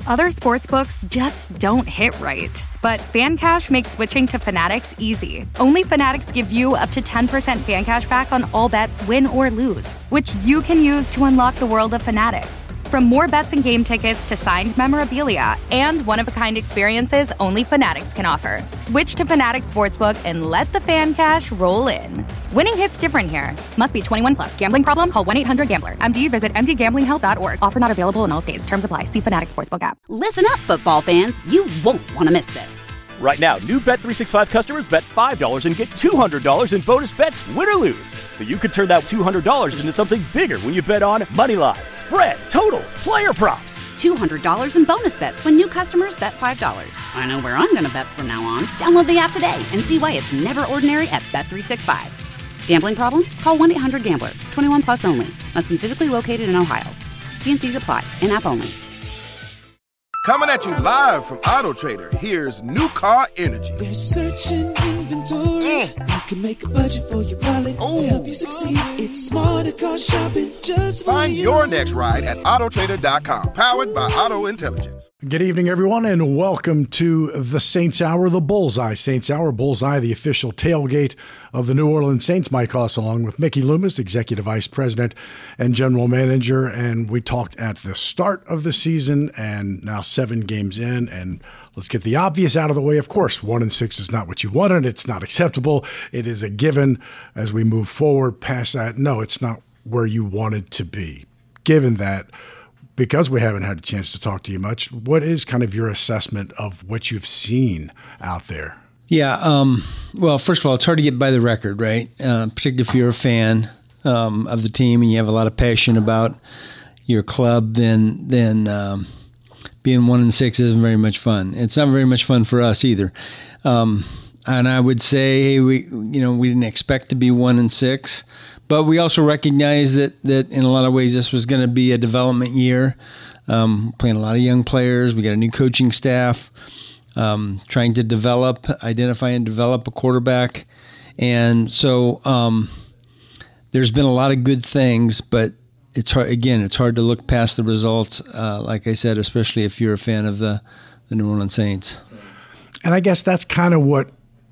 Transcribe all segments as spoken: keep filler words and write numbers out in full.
Other sportsbooks just don't hit right. But FanCash makes switching to Fanatics easy. Only Fanatics gives you up to ten percent FanCash back on all bets, win or lose, which you can use to unlock the world of Fanatics. From more bets and game tickets to signed memorabilia and one-of-a-kind experiences only Fanatics can offer. Switch to Fanatics Sportsbook and let the FanCash roll in. Winning hits different here. Must be twenty-one plus. Gambling problem? Call one eight hundred gambler. M D visit m d gambling help dot org. Offer not available in all states. Terms apply. See Fanatics Sportsbook app. Listen up, football fans. You won't want to miss this. Right now, new Bet three sixty-five customers bet five dollars and get two hundred dollars in bonus bets, win or lose. So you could turn that two hundred dollars into something bigger when you bet on money line, spread, totals, player props. two hundred dollars in bonus bets when new customers bet five dollars. I know where I'm going to bet from now on. Download the app today and see why it's never ordinary at Bet three sixty-five. Gambling problem? Call one eight hundred gambler. twenty-one plus only. Must be physically located in Ohio. T and C's apply. In-app only. Coming at you live from Auto Trader, here's New Car Energy. There's searching inventory. Mm. You can make a budget for your wallet Ooh. To help you succeed. It's smarter car shopping just for Find you. your next ride at auto trader dot com, powered by Auto Intelligence. Good evening, everyone, and welcome to the Saints Hour, the Bullseye. Saints Hour, Bullseye, the official tailgate of the New Orleans Saints. Mike Hoss along with Mickey Loomis, Executive Vice President and General Manager. And we talked at the start of the season and now seven games in. And let's get the obvious out of the way. Of course, one and six is not what you wanted. It's not acceptable. It is a given as we move forward past that. No, it's not where you wanted to be. Given that, because we haven't had a chance to talk to you much, what is kind of your assessment of what you've seen out there? Yeah. Um, well, first of all, it's hard to get by the record, right? Uh, particularly if you're a fan um, of the team and you have a lot of passion about your club, then then um, being one and six isn't very much fun. It's not very much fun for us either. Um, and I would say we, you know, we didn't expect to be one and six, but we also recognize that that in a lot of ways this was going to be a development year. Um, playing a lot of young players, we got a new coaching staff. Um, trying to develop, identify and develop a quarterback. And so um, there's been a lot of good things, but it's hard, again, it's hard to look past the results, uh, like I said, especially if you're a fan of the, the New Orleans Saints. And I guess that's kind of what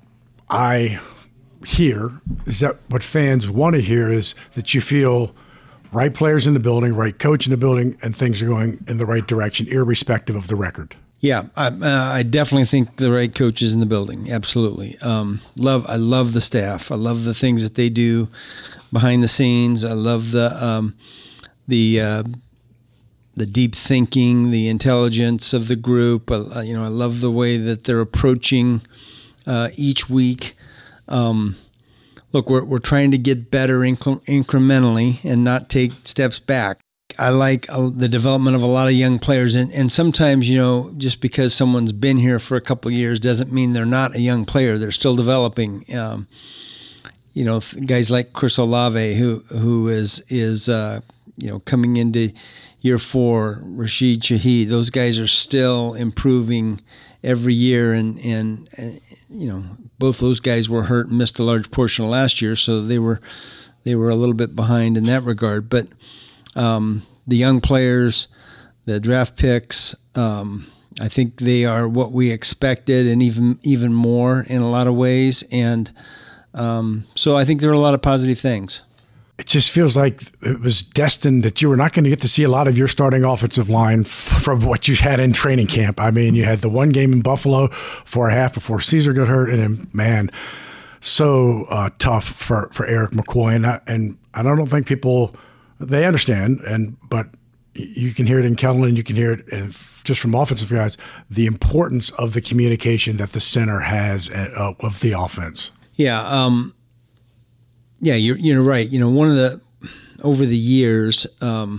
I hear, is that what fans want to hear is that you feel right players in the building, right coach in the building, and things are going in the right direction, irrespective of the record. Yeah, I, uh, I definitely think the right coach is in the building. Absolutely. Um, love. I love the staff. I love the things that they do behind the scenes. I love the um, the uh, the deep thinking, the intelligence of the group. I, you know, I love the way that they're approaching uh, each week. Um, look, we're we're trying to get better incre- incrementally and not take steps back. I like uh, the development of a lot of young players, and, and sometimes, you know, just because someone's been here for a couple of years doesn't mean they're not a young player. They're still developing. Um, you know, guys like Chris Olave, who who is is uh, you know coming into year four, Rashid Shaheed. Those guys are still improving every year, and and uh, you know both those guys were hurt and missed a large portion of last year, so they were they were a little bit behind in that regard, but. Um, the young players, the draft picks, um, I think they are what we expected and even even more in a lot of ways. And um, so I think there are a lot of positive things. It just feels like it was destined that you were not going to get to see a lot of your starting offensive line f- from what you had in training camp. I mean, you had the one game in Buffalo for a half before Caesar got hurt, and then, man, so uh, tough for, for Eric McCoy. And I, and I don't think people – they understand, and but you can hear it in Kellen, and you can hear it in, just from offensive guys, the importance of the communication that the center has uh, of the offense. Yeah, um, yeah, you're you're right. You know, one of the over the years, um,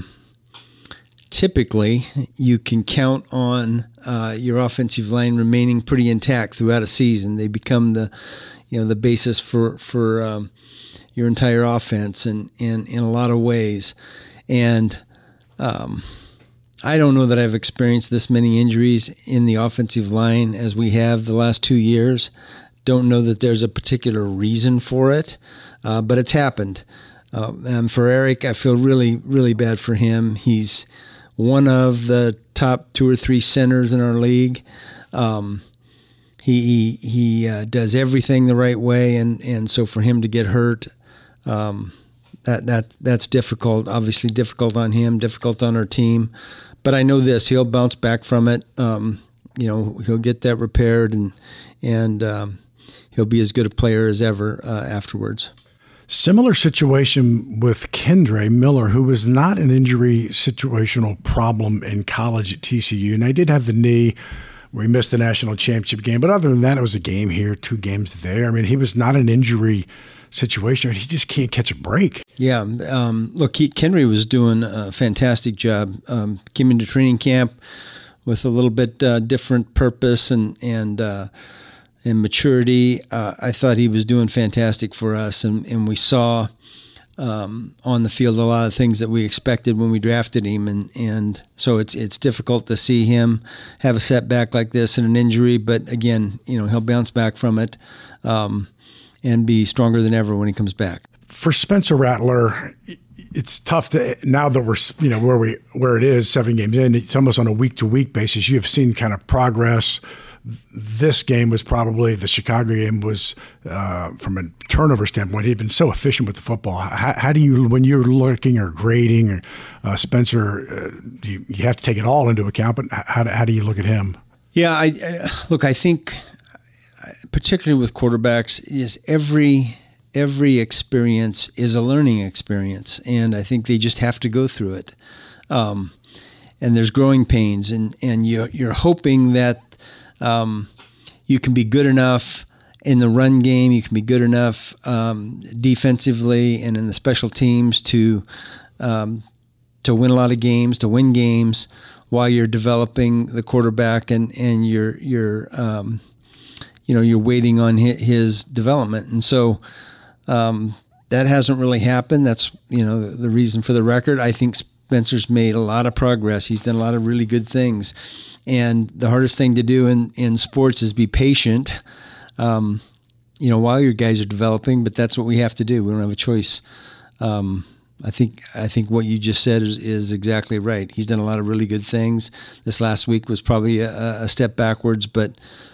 typically you can count on uh, your offensive line remaining pretty intact throughout a season. They become the you know the basis for for. Um, your entire offense and in, in a lot of ways. And um, I don't know that I've experienced this many injuries in the offensive line as we have the last two years. Don't know that there's a particular reason for it, uh, but it's happened. Uh, and for Eric, I feel really, really bad for him. He's one of the top two or three centers in our league. Um, he he, he uh, does everything the right way, and, and so for him to get hurt, um, that that that's difficult. Obviously, difficult on him, difficult on our team. But I know this: he'll bounce back from it. Um, you know, he'll get that repaired, and and um, he'll be as good a player as ever uh, afterwards. Similar situation with Kendre Miller, who was not an injury situational problem in college at T C U. And I did have the knee where he missed the national championship game. But other than that, it was a game here, two games there. I mean, he was not an injury situation. He just can't catch a break. Yeah. Um, look, he, Kendre was doing a fantastic job. Um, came into training camp with a little bit uh, different purpose and, and, uh, and maturity. Uh, I thought he was doing fantastic for us, and, and we saw um, on the field a lot of things that we expected when we drafted him, and, and so it's it's difficult to see him have a setback like this and an injury, but again, you know, he'll bounce back from it um, and be stronger than ever when he comes back. For Spencer Rattler, it's tough to, now that we're, you know, where we where it is, seven games in, it's almost on a week-to-week basis. You have seen kind of progress. This game was probably, the Chicago game was, uh, from a turnover standpoint, he'd been so efficient with the football. How, how do you, when you're looking or grading uh, Spencer, uh, you, you have to take it all into account, but how, how do you look at him? Yeah, I, I look, I think particularly with quarterbacks, is every every experience is a learning experience, and I think they just have to go through it. Um, and there's growing pains, and, and you're, you're hoping that Um, you can be good enough in the run game. You can be good enough um, defensively and in the special teams to um, to win a lot of games, to win games while you're developing the quarterback and and you're you're um, you know you're waiting on his, his development. And so um, that hasn't really happened. That's you know the, the reason for the record. I think Spencer's made a lot of progress. He's done a lot of really good things. And the hardest thing to do in, in sports is be patient, um, you know, while your guys are developing. But that's what we have to do. We don't have a choice. Um, I think I think what you just said is, is exactly right. He's done a lot of really good things. This last week was probably a, a step backwards, but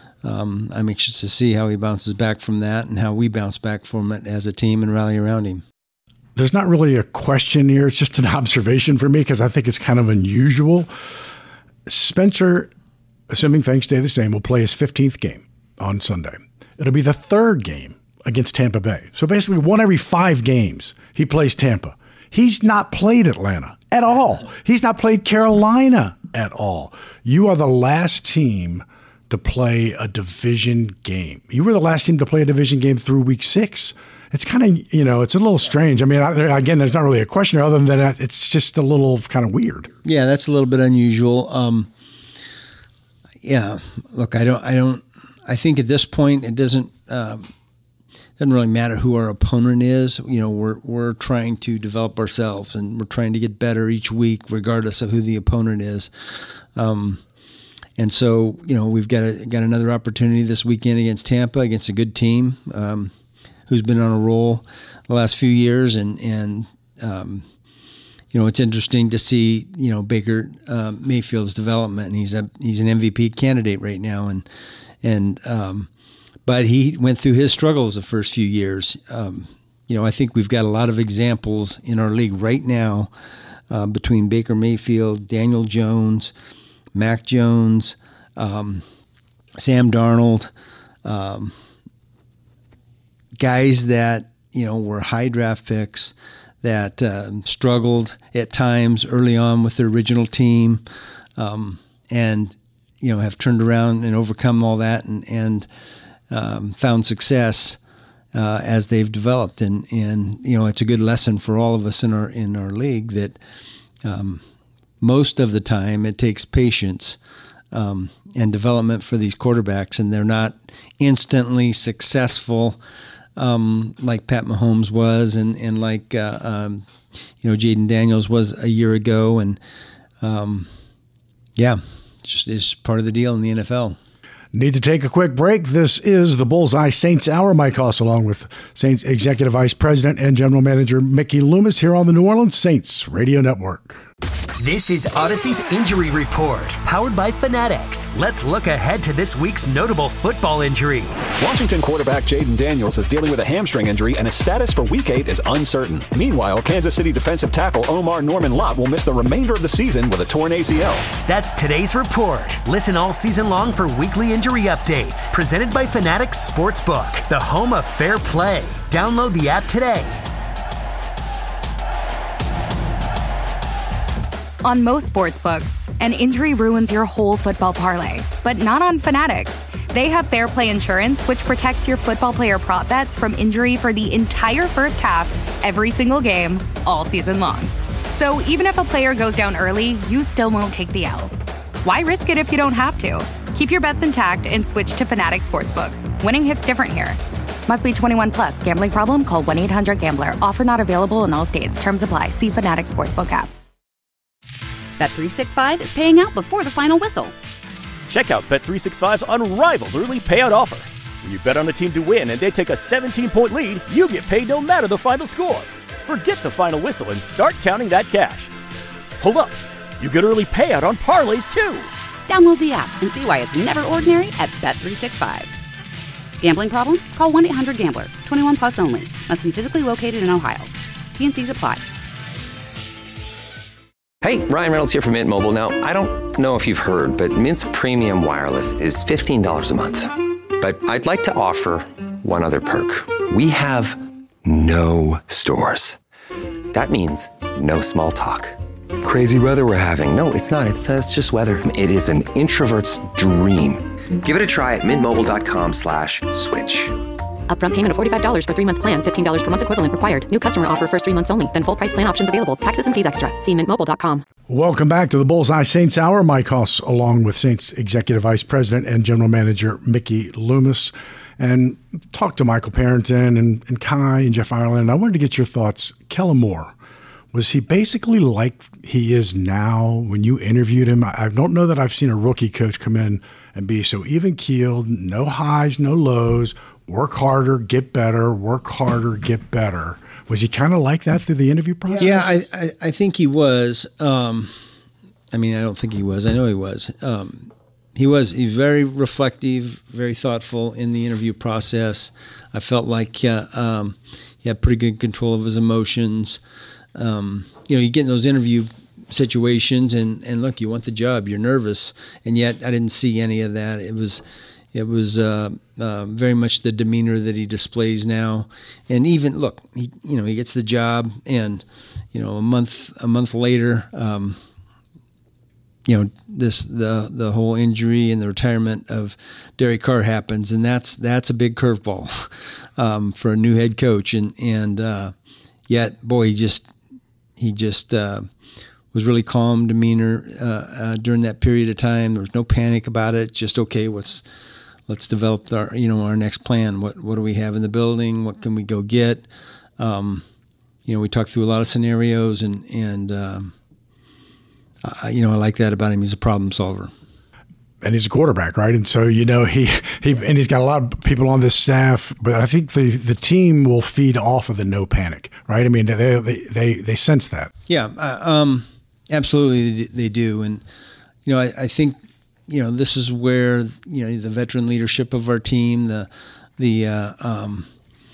um, I'm anxious to see how he bounces back from that and how we bounce back from it as a team and rally around him. There's not really a question here. It's just an observation for me because I think it's kind of unusual. Spencer, assuming things stay the same, will play his fifteenth game on Sunday. It'll be the third game against Tampa Bay. So basically one every five games he plays Tampa. He's not played Atlanta at all. He's not played Carolina at all. You are the last team to play a division game. You were the last team to play a division game through week six. It's kind of, you know, it's a little strange. I mean, again, there's not really a question other than that it's just a little kind of weird. Yeah, that's a little bit unusual. Um, yeah, look, I don't, I don't, I think at this point it doesn't, um, doesn't really matter who our opponent is. You know, we're we're trying to develop ourselves and we're trying to get better each week, regardless of who the opponent is. Um, and so, you know, we've got a, got another opportunity this weekend against Tampa, against a good team. Um, who's been on a roll the last few years. And, and um, you know, it's interesting to see, you know, Baker uh, Mayfield's development. And he's a he's an M V P candidate right now. And, and um, but he went through his struggles the first few years. Um, you know, I think we've got a lot of examples in our league right now uh, between Baker Mayfield, Daniel Jones, Mac Jones, um, Sam Darnold, um, guys that, you know, were high draft picks that um, struggled at times early on with their original team um, and, you know, have turned around and overcome all that and, and um, found success uh, as they've developed. And, and, you know, it's a good lesson for all of us in our, in our league that um, most of the time it takes patience um, and development for these quarterbacks, and they're not instantly successful Um, like Pat Mahomes was, and and like uh, um, you know Jaden Daniels was a year ago, and um, yeah, it's just it's part of the deal in the N F L. Need to take a quick break. This is the Bullseye Saints Hour. Mike Hoss along with Saints Executive Vice President and General Manager Mickey Loomis here on the New Orleans Saints Radio Network. This is Odyssey's Injury Report, powered by Fanatics. Let's look ahead to this week's notable football injuries. Washington quarterback Jaden Daniels is dealing with a hamstring injury, and his status for Week eight is uncertain. Meanwhile, Kansas City defensive tackle Omar Norman Lott will miss the remainder of the season with a torn A C L. That's today's report. Listen all season long for weekly injury updates. Presented by Fanatics Sportsbook, the home of fair play. Download the app today. On most sportsbooks, an injury ruins your whole football parlay, but not on Fanatics. They have Fair Play Insurance, which protects your football player prop bets from injury for the entire first half, every single game, all season long. So even if a player goes down early, you still won't take the L. Why risk it if you don't have to? Keep your bets intact and switch to Fanatics Sportsbook. Winning hits different here. Must be twenty-one plus. Gambling problem? Call one eight hundred gambler. Offer not available in all states. Terms apply. See Fanatics Sportsbook app. Bet three sixty-five is paying out before the final whistle. Check out Bet three sixty-five's unrivaled early payout offer. When you bet on a team to win and they take a seventeen-point lead, you get paid no matter the final score. Forget the final whistle and start counting that cash. Hold up. You get early payout on parlays, too. Download the app and see why it's never ordinary at Bet three sixty-five. Gambling problem? Call one eight hundred gambler. twenty-one plus only. Must be physically located in Ohio. T and Cs apply. Hey, Ryan Reynolds here from Mint Mobile. Now, I don't know if you've heard, but Mint's premium wireless is fifteen dollars a month. But I'd like to offer one other perk. We have no stores. That means no small talk. Crazy weather we're having. No, it's not. It's, uh, it's just weather. It is an introvert's dream. Give it a try at mintmobile.com slash switch. Upfront payment of forty-five dollars for three-month plan, fifteen dollars per month equivalent required. New customer offer first three months only. Then full price plan options available. Taxes and fees extra. See mint mobile dot com. Welcome back to the Bullseye Saints Hour. Mike Hoss along with Saints Executive Vice President and General Manager Mickey Loomis. And talked to Michael Parrington and, and Kai and Jeff Ireland. I wanted to get your thoughts. Kellen Moore, was he basically like he is now when you interviewed him? I don't know that I've seen a rookie coach come in and be so even-keeled, no highs, no lows, work harder, get better, work harder, get better. Was he kind of like that through the interview process? Yeah, I, I, I think he was. Um, I mean, I don't think he was. I know he was. Um, he was. He's very reflective, very thoughtful in the interview process. I felt like uh, um, he had pretty good control of his emotions. Um, you know, you get in those interview situations, and, and look, you want the job, you're nervous, and yet I didn't see any of that. It was, it was uh, uh, very much the demeanor that he displays now, and even look, he, you know, he gets the job, and you know, a month, a month later, um, you know, this the the whole injury and the retirement of Derek Carr happens, and that's that's a big curveball um, for a new head coach, and and uh, yet, boy, he just he just. Uh, was really calm demeanor uh, uh, during that period of time. There was no panic about it. Just okay. Let's let's develop our you know our next plan. What what do we have in the building? What can we go get? Um, you know, we talked through a lot of scenarios, and and um, I, you know I like that about him. He's a problem solver. And he's a quarterback, right? And so, you know, he, he and he's got a lot of people on this staff, but I think the, the team will feed off of the no panic, right? I mean, they they they, they sense that. Yeah, uh, um, absolutely they do. And, you know, I, I think, you know, this is where, you know, the veteran leadership of our team, the the uh, um,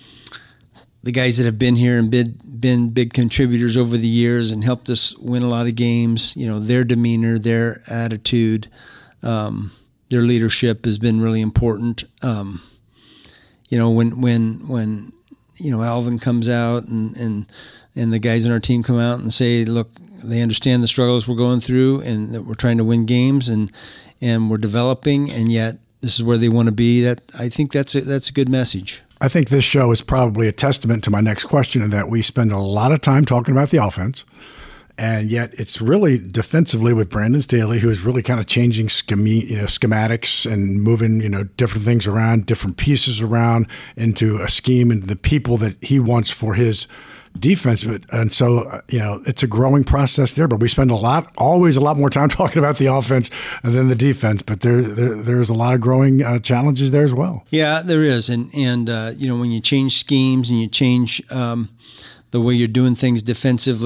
the guys that have been here and been, been big contributors over the years and helped us win a lot of games, you know, their demeanor, their attitude, Um, their leadership has been really important. Um, you know, when when when you know Alvin comes out and, and and the guys in our team come out and say, look, they understand the struggles we're going through and that we're trying to win games and and we're developing, and yet this is where they want to be. That I think that's a, that's a good message. I think this show is probably a testament to my next question, in that we spend a lot of time talking about the offense. And yet it's really defensively with Brandon Staley, who is really kind of changing scheme, you know, schematics and moving, you know, different things around, different pieces around into a scheme and the people that he wants for his defense. And so, you know, it's a growing process there, but we spend a lot, always a lot more time talking about the offense than the defense. But there, there there's a lot of growing uh, challenges there as well. Yeah, there is. And, and uh, you know, when you change schemes and you change um, the way you're doing things defensively,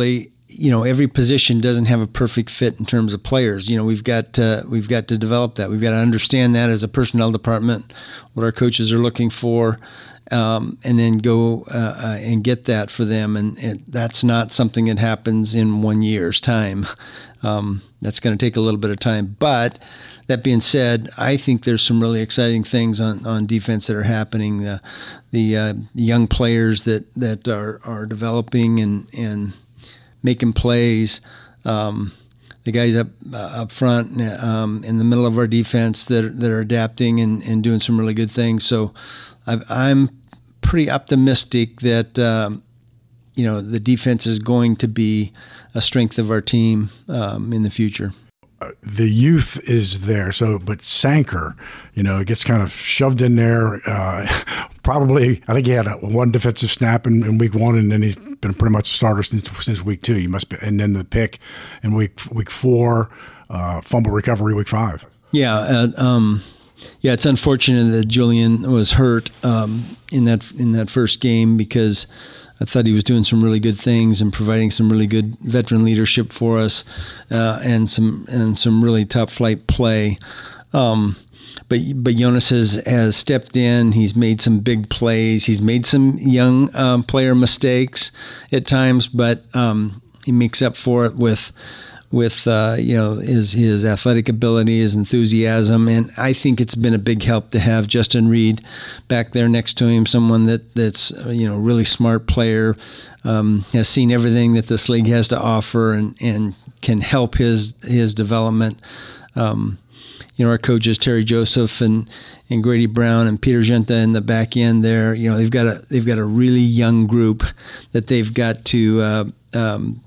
you know, every position doesn't have a perfect fit in terms of players. You know, we've got to, we've got to develop that. We've got to understand that as a personnel department, what our coaches are looking for, um, and then go uh, uh, and get that for them. And, and that's not something that happens in one year's time. Um, that's going to take a little bit of time. But that being said, I think there's some really exciting things on, on defense that are happening. The, the uh, young players that, that are, are developing and, and making plays, um, the guys up uh, up front, um, in the middle of our defense that are, that are adapting and, and doing some really good things. So I've, I'm pretty optimistic that um, you know the defense is going to be a strength of our team um, in the future. The youth is there, so but Sanker, you know, it gets kind of shoved in there. Uh, probably, I think he had a, one defensive snap in, in week one, and then he's been pretty much a starter since since week two. You must be, and then the pick in week week four, uh, fumble recovery week five. Yeah, uh, um, yeah, it's unfortunate that Julian was hurt um, in that in that first game because I thought he was doing some really good things and providing some really good veteran leadership for us, uh, and some and some really top flight play. Um, but but Jonas has, has stepped in. He's made some big plays. He's made some young um, player mistakes at times, but um, he makes up for it with with uh, you know his his athletic ability, his enthusiasm, and I think it's been a big help to have Justin Reed back there next to him, someone that that's you know really smart player, um, has seen everything that this league has to offer, and, and can help his his development. Um, you know, our coaches Terry Joseph and, and Grady Brown and Peter Genta in the back end there. You know, they've got a they've got a really young group that they've got to. Uh, um,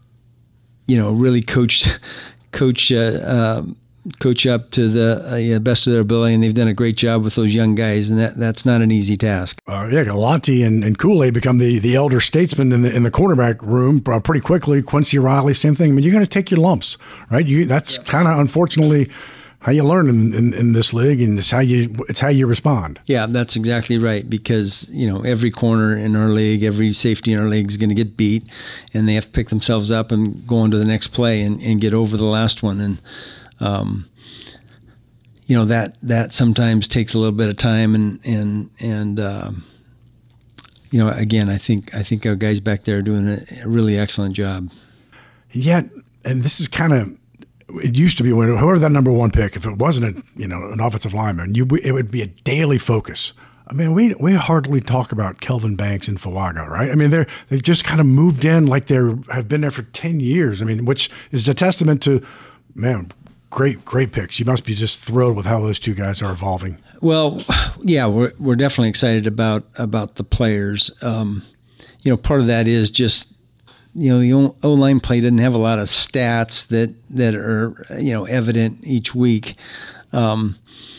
you know, really coach, coach, uh, um, coach up to the uh, yeah, best of their ability, and they've done a great job with those young guys, and that that's not an easy task. Uh, yeah, Galante and, and Kool-Aid become the, the elder statesman in the in the quarterback room uh, pretty quickly. Quincy Riley, same thing. I mean, you're going to take your lumps, right? You that's yeah. kind of unfortunately how you learn in, in, in this league, and it's how you it's how you respond. Yeah, that's exactly right, because you know every corner in our league, every safety in our league is going to get beat, and they have to pick themselves up and go on to the next play and, and get over the last one. And um, you know that that sometimes takes a little bit of time, and and and um, you know again, I think I think our guys back there are doing a, a really excellent job. Yeah, and this is kind of. It used to be when whoever that number one pick, if it wasn't a, you know an offensive lineman, you it would be a daily focus. I mean, we we hardly talk about Kelvin Banks and Fuaga, right? I mean, they're they've just kind of moved in like they have been there for ten years. I mean, which is a testament to, man, great great picks. You must be just thrilled with how those two guys are evolving. Well, yeah, we're we're definitely excited about about the players. Um, you know, part of that is just. You know, the O-line play didn't have a lot of stats that, that are, you know, evident each week. Um,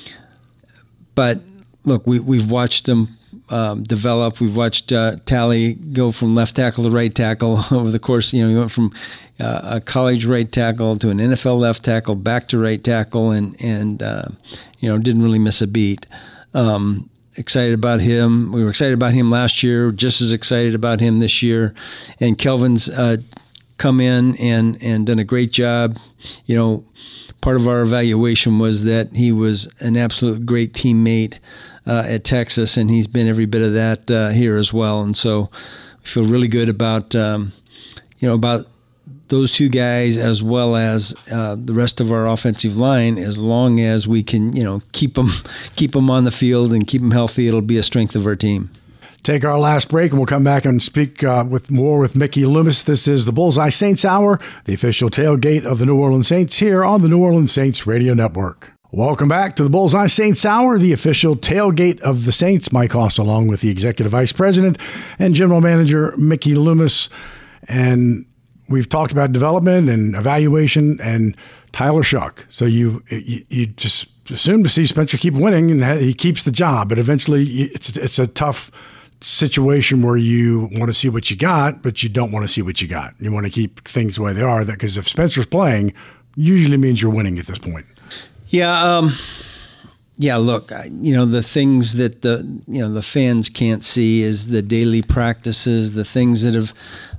but, look, we, we've watched them um, develop. We've watched uh, Tally go from left tackle to right tackle over the course. You know, he went from uh, a college right tackle to an N F L left tackle, back to right tackle, and, and uh, you know, didn't really miss a beat. Um Excited about him. We were excited about him last year, just as excited about him this year. And Kelvin's uh, come in and, and done a great job. You know, part of our evaluation was that he was an absolute great teammate uh, at Texas, and he's been every bit of that uh, here as well. And so we feel really good about, um, you know, about those two guys as well as uh, the rest of our offensive line. As long as we can, you know, keep them, keep them on the field and keep them healthy, it'll be a strength of our team. Take our last break, and we'll come back and speak uh, with more with Mickey Loomis. This is the Bullseye Saints Hour, the official tailgate of the New Orleans Saints here on the New Orleans Saints Radio Network. Welcome back to the Bullseye Saints Hour, the official tailgate of the Saints. Mike Hoss along with the Executive Vice President and General Manager Mickey Loomis. And we've talked about development and evaluation and Tyler Shough. So you, you you just assume to see Spencer keep winning and he keeps the job, but eventually it's it's a tough situation where you want to see what you got, but you don't want to see what you got. You want to keep things the way they are, that because if Spencer's playing, usually means you're winning at this point. Yeah, um, yeah. Look, I, you know the things that the you know the fans can't see is the daily practices, the things that have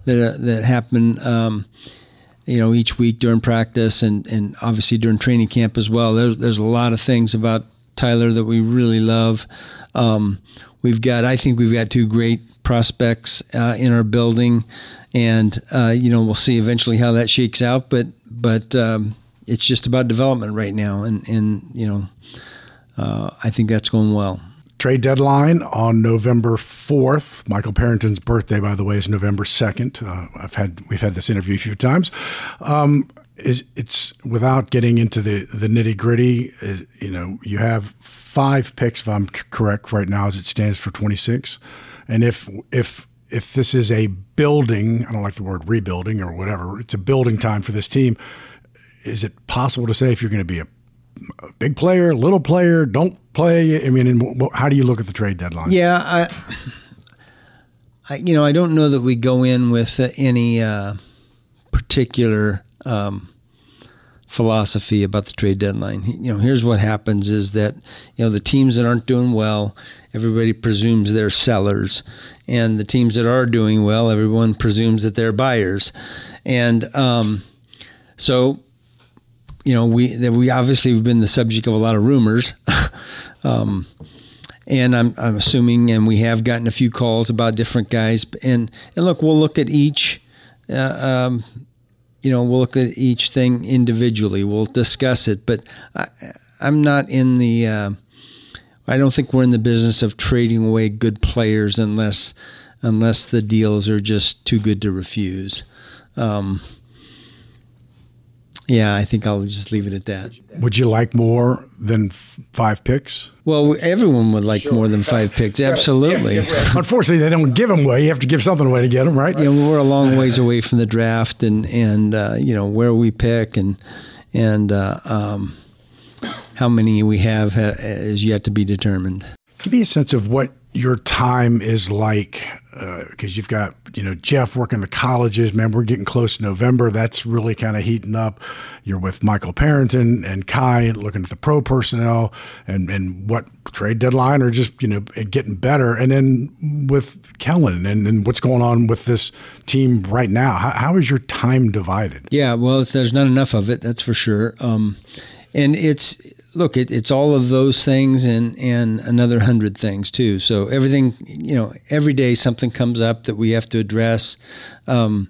that uh, that happen. Um, you know, each week during practice and, and obviously during training camp as well. There's, there's a lot of things about Tyler that we really love. Um, we've got, I think we've got two great prospects uh, in our building, and, uh, you know, we'll see eventually how that shakes out, but, but um, it's just about development right now. And, and you know, uh, I think that's going well. Trade deadline on November fourth. Michael Parrington's birthday, by the way, is November second. Uh, I've had we've had this interview a few times. Um, is it's without getting into the the nitty gritty. You know, you have five picks, if I'm correct, right now as it stands for twenty-six. And if if if this is a building, I don't like the word rebuilding or whatever. It's a building time for this team. Is it possible to say if you're going to be a A big player, little player, don't play? I mean, and how do you look at the trade deadline? Yeah, I, I you know, I don't know that we go in with uh, any uh, particular um, philosophy about the trade deadline. You know, here's what happens is that, you know, the teams that aren't doing well, everybody presumes they're sellers, and the teams that are doing well, everyone presumes that they're buyers, and um, so. You know, we that we obviously have been the subject of a lot of rumors, um, and I'm I'm assuming, and we have gotten a few calls about different guys. And and look, we'll look at each, uh, um, you know, we'll look at each thing individually. We'll discuss it, but I, I'm not in the. Uh, I don't think we're in the business of trading away good players unless unless the deals are just too good to refuse. Um, Yeah, I think I'll just leave it at that. Would you like more than f- five picks? Well, everyone would like sure. more than five picks. Absolutely. Unfortunately, they don't give them away. You have to give something away to get them, right? Yeah, well, we're a long ways away from the draft, and and uh, you know where we pick and and uh, um, how many we have ha- is yet to be determined. Give me a sense of what your time is like, because uh, you've got, you know, Jeff working the colleges. Man, we're getting close to November. That's really kind of heating up. You're with Michael Parrington and Kai looking at the pro personnel and, and what trade deadline or just, you know, getting better. And then with Kellen and, and what's going on with this team right now. How, how is your time divided? Yeah, well, it's, there's not enough of it, that's for sure. Um, and it's, look, it, it's all of those things and, and another hundred things too. So everything, you know, every day something comes up that we have to address um,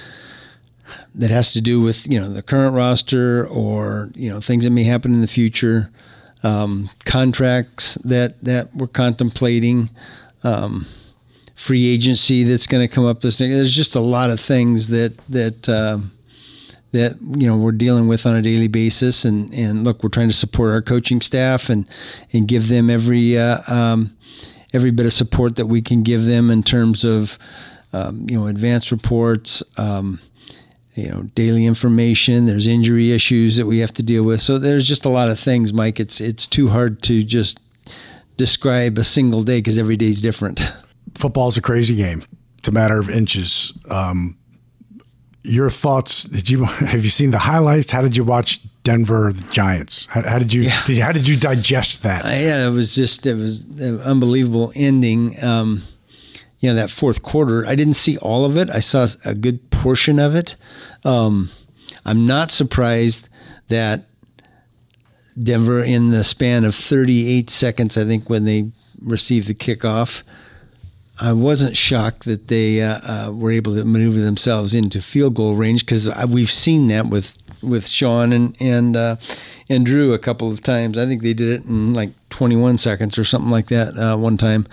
that has to do with, you know, the current roster or, you know, things that may happen in the future, um, contracts that, that we're contemplating, um, free agency that's going to come up this thing. There's just a lot of things that, that, uh, that, you know, we're dealing with on a daily basis. And, and look, we're trying to support our coaching staff and, and give them every, uh, um, every bit of support that we can give them in terms of, um, you know, advanced reports, um, you know, daily information. There's injury issues that we have to deal with. So there's just a lot of things, Mike. It's, it's too hard to just describe a single day because every day is different. Football's a crazy game. It's a matter of inches. Um, Your thoughts? Did you have you seen the highlights? How did you watch Denver the Giants? How, how did you, yeah. did you? How did you digest that? Uh, yeah, it was just it was an unbelievable ending. Um, you know, that fourth quarter. I didn't see all of it. I saw a good portion of it. Um, I'm not surprised that Denver, in the span of thirty-eight seconds, I think when they received the kickoff, I wasn't shocked that they uh, uh, were able to maneuver themselves into field goal range because we've seen that with, with Sean and and uh, and Drew a couple of times. I think they did it in like twenty-one seconds or something like that uh, one time.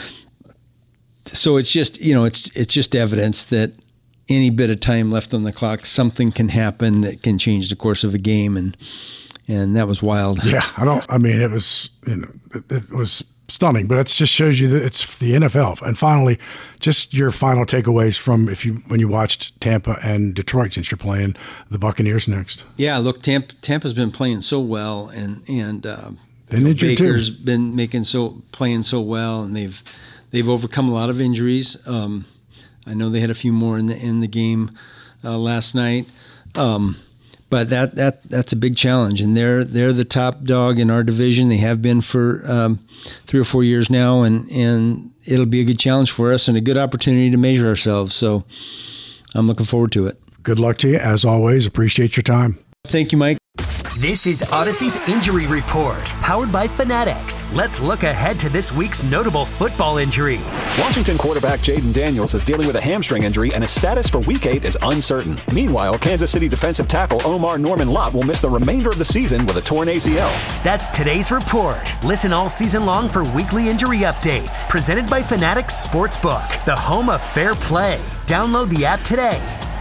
So it's just you know it's it's just evidence that any bit of time left on the clock, something can happen that can change the course of a game, and and that was wild. Yeah, I don't. I mean, it was you know it, it was. stunning, but it just shows you that it's the N F L. And finally, just your final takeaways from if you when you watched Tampa and Detroit, since you're playing the Buccaneers next. Yeah, look, Tampa Tampa's been playing so well, and and uh, they need you Baker's too. been making so playing so well, and they've they've overcome a lot of injuries. Um, I know they had a few more in the in the game uh, last night. Um, But that, that that's a big challenge, and they're they're the top dog in our division. They have been for um, three or four years now, and, and it'll be a good challenge for us and a good opportunity to measure ourselves. So I'm looking forward to it. Good luck to you, as always. Appreciate your time. Thank you, Mike. This is Odyssey's Injury Report, powered by Fanatics. Let's look ahead to this week's notable football injuries. Washington quarterback Jaden Daniels is dealing with a hamstring injury, and his status for Week eight is uncertain. Meanwhile, Kansas City defensive tackle Omar Norman Lott will miss the remainder of the season with a torn A C L. That's today's report. Listen all season long for weekly injury updates. Presented by Fanatics Sportsbook, the home of fair play. Download the app today.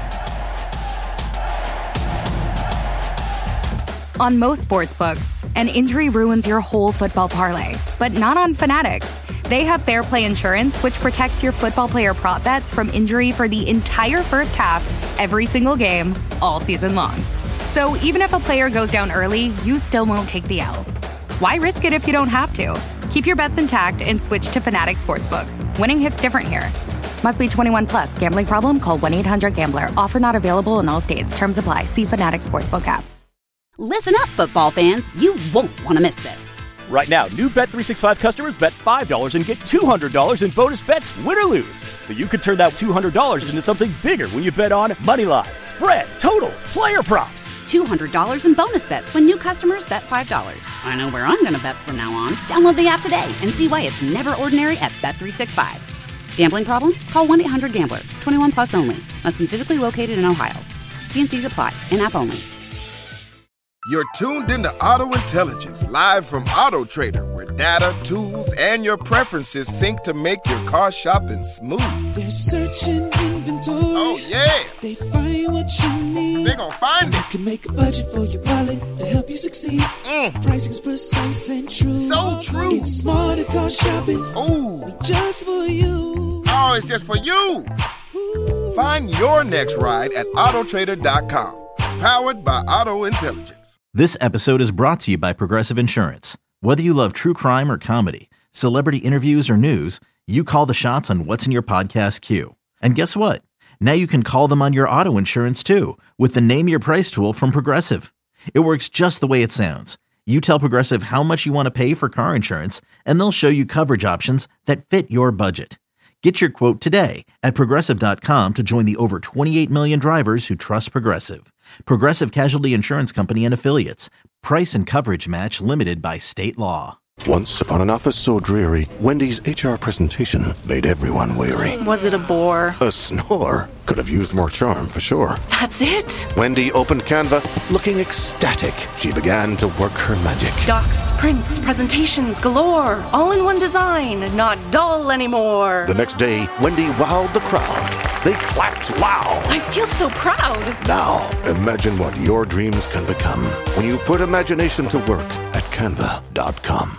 On most sportsbooks, an injury ruins your whole football parlay, but not on Fanatics. They have Fair Play Insurance, which protects your football player prop bets from injury for the entire first half, every single game, all season long. So even if a player goes down early, you still won't take the L. Why risk it if you don't have to? Keep your bets intact and switch to Fanatics Sportsbook. Winning hits different here. Must be twenty-one plus. Gambling problem? Call one eight hundred gambler. Offer not available in all states. Terms apply. See Fanatics Sportsbook app. Listen up, football fans. You won't want to miss this. Right now, new Bet three sixty-five customers bet five dollars and get two hundred dollars in bonus bets, win or lose. So you could turn that two hundred dollars into something bigger when you bet on moneyline, spread, totals, player props. two hundred dollars in bonus bets when new customers bet five dollars. I know where I'm going to bet from now on. Download the app today and see why it's never ordinary at Bet three sixty-five. Gambling problem? Call one eight hundred gambler. twenty-one plus only. Must be physically located in Ohio. T and C's apply. In-app only. You're tuned into Auto Intelligence, live from Auto Trader, where data, tools, and your preferences sync to make your car shopping smooth. They're searching inventory. Oh, yeah. They find what you need. They gon' find and it. You can make a budget for your wallet to help you succeed. Mm. Pricing's precise and true. So true. It's smarter car shopping. Ooh. Just for you. Oh, it's just for you. Ooh. Find your next ride at auto trader dot com. Powered by Auto Intelligence. This episode is brought to you by Progressive Insurance. Whether you love true crime or comedy, celebrity interviews or news, you call the shots on what's in your podcast queue. And guess what? Now you can call them on your auto insurance too with the Name Your Price tool from Progressive. It works just the way it sounds. You tell Progressive how much you want to pay for car insurance, and they'll show you coverage options that fit your budget. Get your quote today at Progressive dot com to join the over twenty-eight million drivers who trust Progressive. Progressive Casualty Insurance Company and Affiliates. Price and coverage match limited by state law. Once upon an office so dreary, Wendy's H R presentation made everyone weary. Was it a bore? A snore. Could have used more charm, for sure. That's it? Wendy opened Canva, looking ecstatic. She began to work her magic. Docs, prints, presentations galore. All in one design, not dull anymore. The next day, Wendy wowed the crowd. They clapped loud. I feel so proud. Now, imagine what your dreams can become when you put imagination to work at canva dot com.